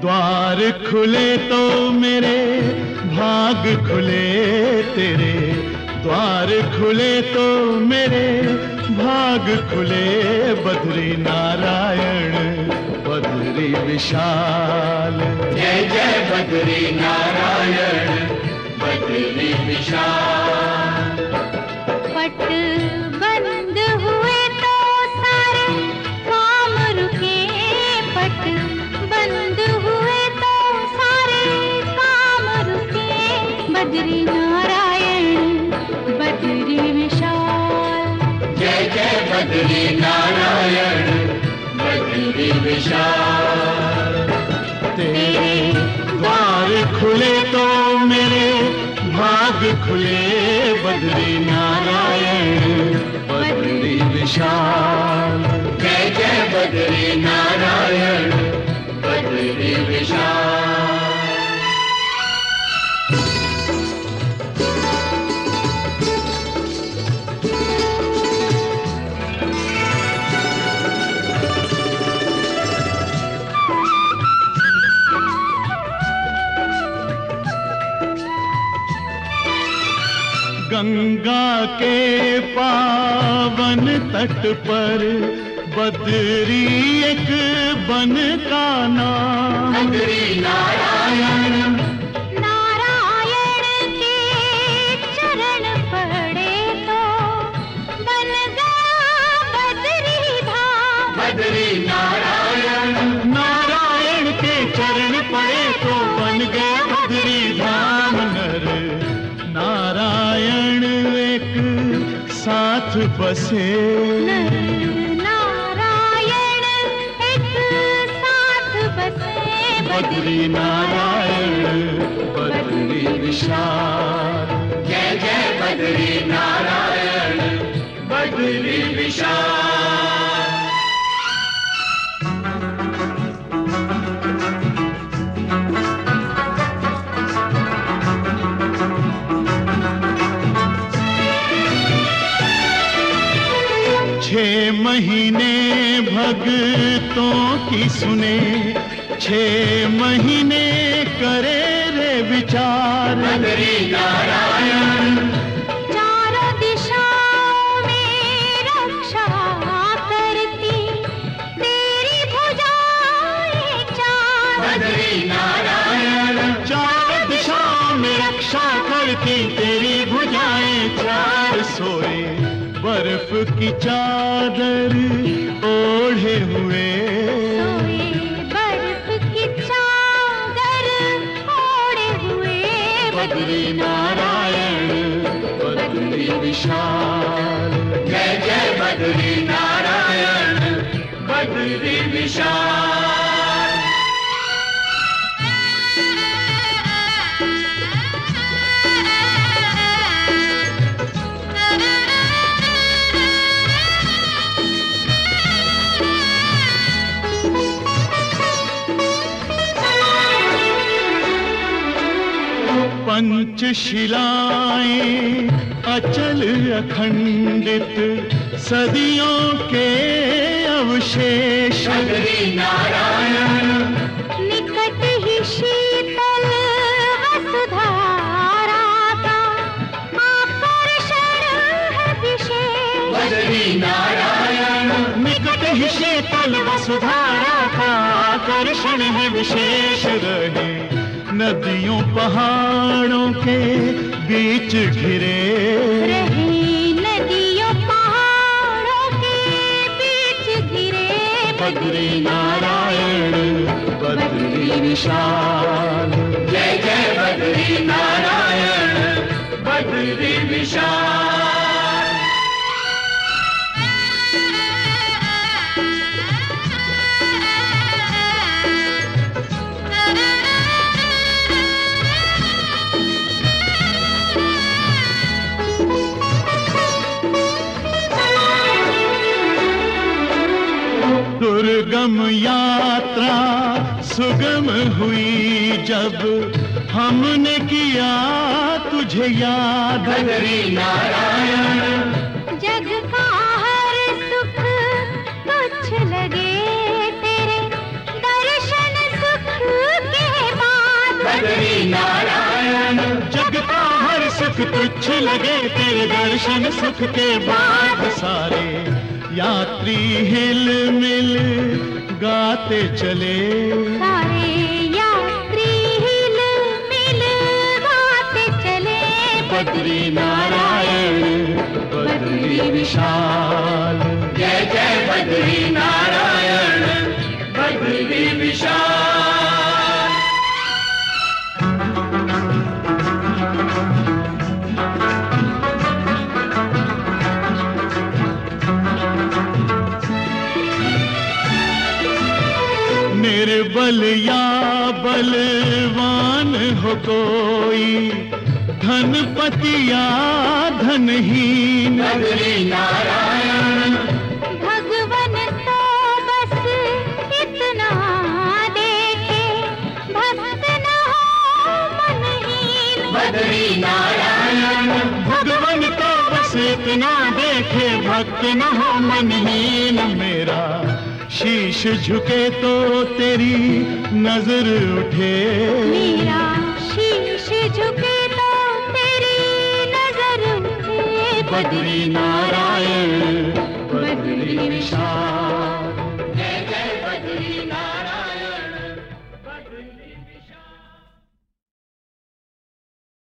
द्वार खुले तो मेरे भाग खुले तेरे, द्वार खुले तो मेरे भाग खुले। बद्री नारायण बद्री विशाल, जय जय बद्री नारायण बद्री विशाल। पट बंद हुए तो सारे काम रुके, पट बंद हुए तो सारे काम रुके। बद्री नारायण बद्री विशाल, जय जय बद्री नारायण बद्री विशाल। तेरे द्वार खुले तो मेरे भाग खुले। बद्री नारायण बद्री विशाल, जय जय बद्री नारायण बद्री विशाल। गंगा के पावन तट पर बद्री एक बन का नाम। बद्री नारायण, नारायण के चरण पड़े तो बन गया बद्री धाम। बद्री नारायण, नारायण के चरण पड़े तो बन गया बद्री धाम। नर नारायण एक साथ बसे, नारायण एक साथ बसे। बद्री नारायण बद्री विशाल, जय जय बद्री नारायण बद्री विशाल। छह महीने भक्तों की सुने, छह महीने करे रे विचार। बद्री नारायण, चारों दिशाओं में रक्षा करती तेरी भुजाएं चार। बद्री नारायण, चार दिशाओं में रक्षा करती तेरी भुजाएं चार। सोए बर्फ की चादर ओढ़े हुए, सोए बर्फ की चादर ओढ़े हुए। बद्री नारायण बद्री विशाल, जय जय बद्री नारायण बद्री विशाल। पंचशिलाएं अचल अखंडित सदियों के अवशेष। बद्री नारायण, निकट ही शीतल वसुधारा का आकर्षण है विशेष। बद्री नारायण, निकट ही शीतल वसुधारा का आकर्षण है विशेष। रहे नदियों पहाड़ों के बीच घिरे, रही नदियों पहाड़ों के बीच घिरे। बद्री नारायण बद्री विशाल, जय जय बद्री नारायण बद्री विशाल। दुर्गम यात्रा सुगम हुई जब हमने किया तुझे याद। बद्री नारायण, जग का हर सुख तुच्छ लगे तेरे दर्शन सुख कुछ लगे तेरे दर्शन सुख के बाद सारे यात्री हिल मिल गाते चले, सारे यात्री हिल मिल गाते चले। बद्री नारायण बद्री विशाल, जय जय बद्री नारायण बद्री विशाल। निर्बल या बलवान हो कोई, धनपति या धनहीन, बद्री नारायण भगवन तो बस इतना देखे, भक्त न हो मनहीन। बद्री नारायण भगवन तो बस इतना देखे, भक्त न हो मनहीन। मेरा शीश झुके तो तेरी नजर उठे, मेरा शीश झुके तो तेरी नजर उठे। बद्री नारायण